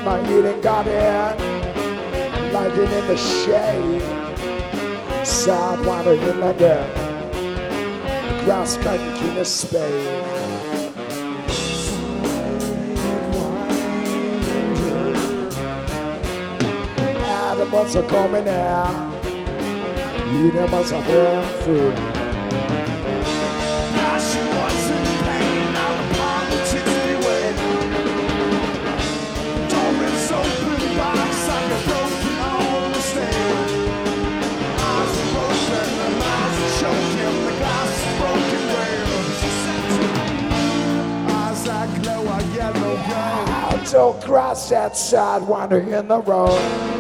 my eating garden, lying in the shade, sidewinder in the dirt, grass cutting in a spade. Animals are coming out, eating us a real food. Don't cross that sidewinder in the road.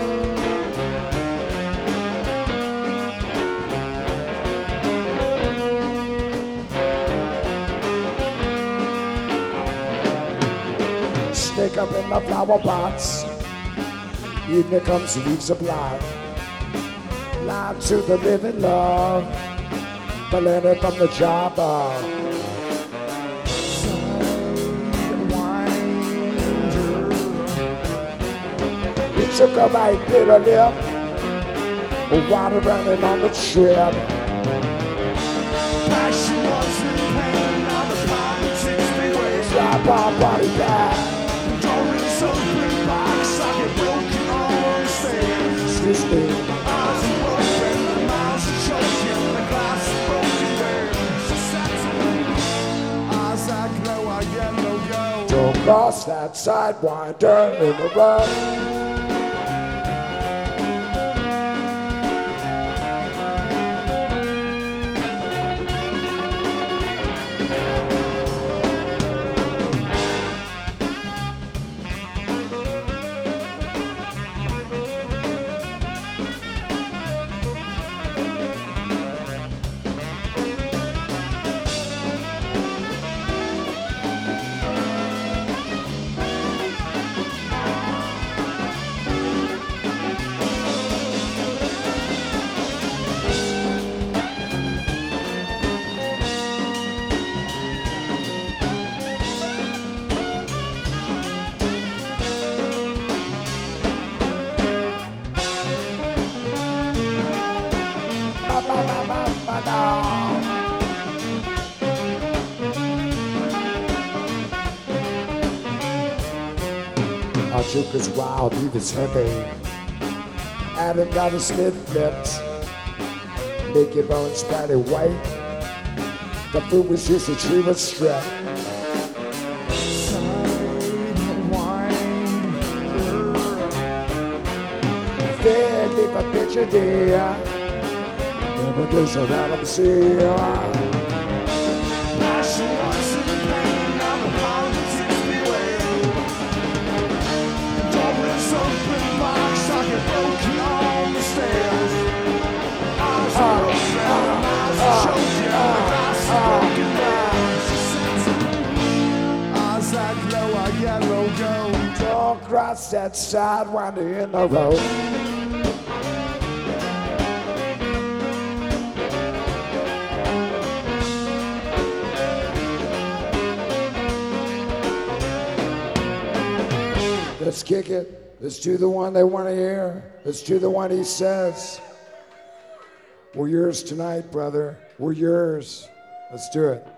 Snake up in the flower pots. Evening comes, leaves a blot. Line to the living love. The letter from the jobber. Took a right little lip, water running on the trip. Passion was in pain, now the politics beware. Drop our body back. Doors open, box, I get broken on the stairs. This thing. Eyes are open, the mouths are choking, the glass is broken there. Eyes that glow are yellow gold. Don't cross that sidewinder in the road. Our joke is wild, he was heavy. Adam got his lid flipped. Make your bones bright white. The food was just a tree was stripped. Then leave a picture there. Never goes around the sea. Don't cross that sidewinder in the road. Let's kick it. Let's do the one they want to hear. Let's do the one he says. We're yours tonight, brother. We're yours. Let's do it.